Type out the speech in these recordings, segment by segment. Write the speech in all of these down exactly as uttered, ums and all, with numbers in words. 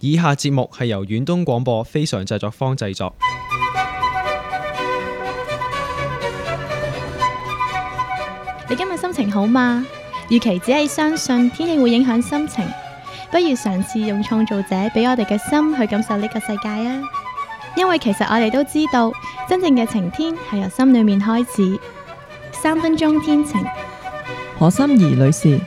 以下節目係由遠東廣播非常製作坊製作。 你今日心情好嗎？與其只係相信天氣會影響心情，不如嘗試用創造者俾我哋嘅心去感受呢個世界啊！因為其實我哋都知道，真正嘅晴天係由心裏面開始。三分鐘天晴， 何心怡女士。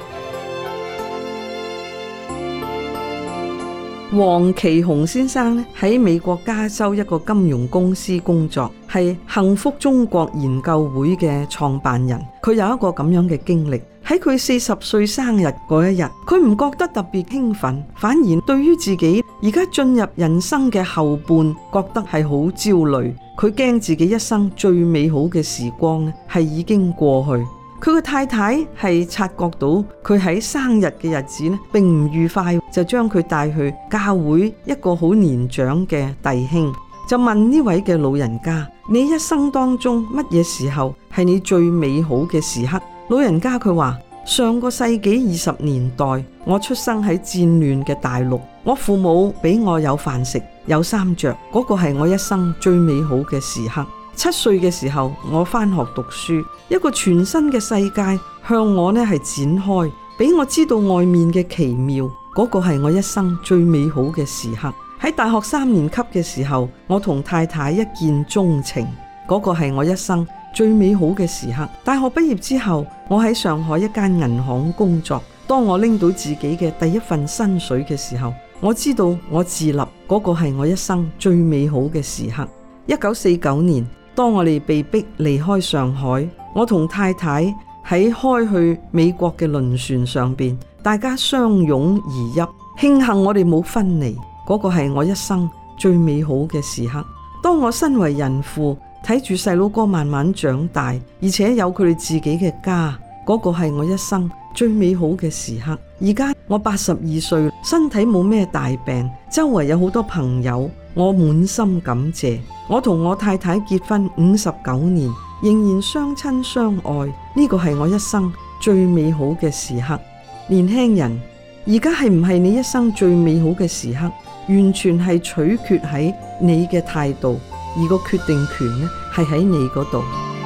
黃其雄先生咧喺美國加州一個金融公司工作，係幸福中國研究會嘅創辦人。佢有一個咁樣嘅經歷，喺佢四十歲生日嗰一日，佢唔覺得特別興奮，反而對於自己而家進入人生嘅後半，覺得係好焦慮。佢驚自己一生最美好嘅時光咧係已經過去。佢個太太係察覺到佢喺生日嘅日子咧並唔愉快，就將佢帶去教會一個好年長嘅弟兄，就問呢位嘅老人家：你一生當中乜嘢時候係你最美好嘅時刻？老人家佢話：上個世紀二十年代，我出生喺戰亂嘅大陸，我父母俾我有飯食有衫着，嗰個係我一生最美好嘅時刻。七歲嘅時候，我返學讀書，一個全新嘅世界向我呢係展開，俾我知道外面嘅奇妙，嗰個係我一生最美好嘅時刻。喺大學三年級嘅時候，我同太太一見鍾情，嗰個係我一生最美好嘅時刻。大學畢業之後，我喺上海一間銀行工作，當我拎到自己嘅第一份薪水嘅時候，我知道我自立，嗰個係我一生最美好嘅時刻。一九四九年，當我哋被逼離開上海，我同太太喺開去美國嘅輪船上邊，大家相擁而泣，慶幸我哋冇分離，嗰個係我一生最美好嘅時刻。當我身為人父，睇住細佬哥慢慢長大，而且有佢哋自己嘅家，嗰個係我一生最美好嘅時刻。而家我八十二歲，身體冇咩大病，周圍有好多朋友，我滿心感謝。我同我太太結婚五十九年，仍然相親相愛，呢個係我一生最美好嘅時刻。年輕人，而家係唔係你一生最美好嘅時刻，完全係取決喺你嘅態度，而個決定權呢係喺你嗰度。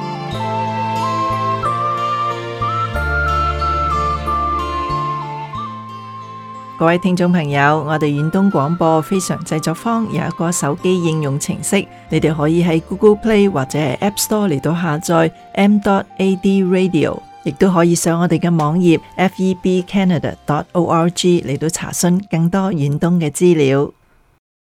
各位聽眾朋友，我哋遠東廣播非常製作坊有一個手機應用程式，你哋可以喺 Google Play 或者係 App Store 嚟到下載 m dot a d radio， 亦都可以上我哋嘅網頁 f e b canada dot org 嚟到查詢更多遠東嘅資料。